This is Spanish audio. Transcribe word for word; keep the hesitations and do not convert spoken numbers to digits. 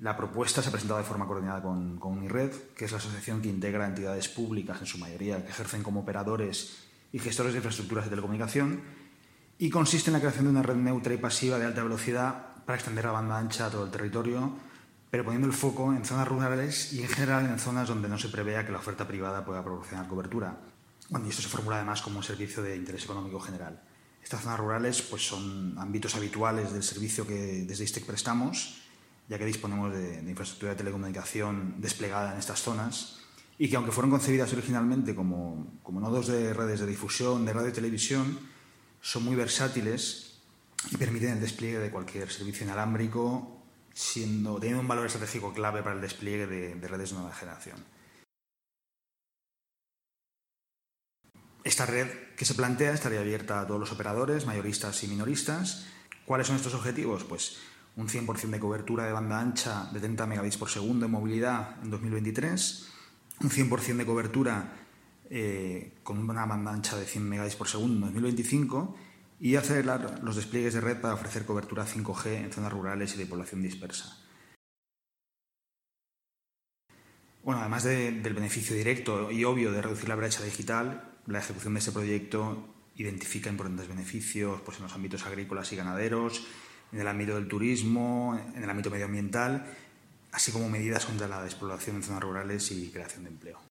La propuesta se ha presentado de forma coordinada con, con Unired, que es la asociación que integra entidades públicas, en su mayoría, que ejercen como operadores y gestores de infraestructuras de telecomunicación, y consiste en la creación de una red neutra y pasiva de alta velocidad para extender la banda ancha a todo el territorio, pero poniendo el foco en zonas rurales y, en general, en zonas donde no se prevea que la oferta privada pueda proporcionar cobertura. Bueno, y esto se formula además como un servicio de interés económico general. Estas zonas rurales pues, son ámbitos habituales del servicio que desde ISTEC prestamos, ya que disponemos de, de infraestructura de telecomunicación desplegada en estas zonas y que, aunque fueron concebidas originalmente como, como nodos de redes de difusión, de radio y televisión, son muy versátiles y permiten el despliegue de cualquier servicio inalámbrico, siendo, teniendo un valor estratégico clave para el despliegue de, de redes de nueva generación. Esta red que se plantea estaría abierta a todos los operadores, mayoristas y minoristas. ¿Cuáles son estos objetivos? Pues un cien por ciento de cobertura de banda ancha de treinta megabits por segundo en movilidad en dos mil veintitrés, un cien por ciento de cobertura eh, con una banda ancha de cien megabits por segundo en dos mil veinticinco y acelerar los despliegues de red para ofrecer cobertura cinco G en zonas rurales y de población dispersa. Bueno, además de, del beneficio directo y obvio de reducir la brecha digital, la ejecución de este proyecto identifica importantes beneficios pues, en los ámbitos agrícolas y ganaderos, en el ámbito del turismo, en el ámbito medioambiental, así como medidas contra la despoblación en zonas rurales y creación de empleo.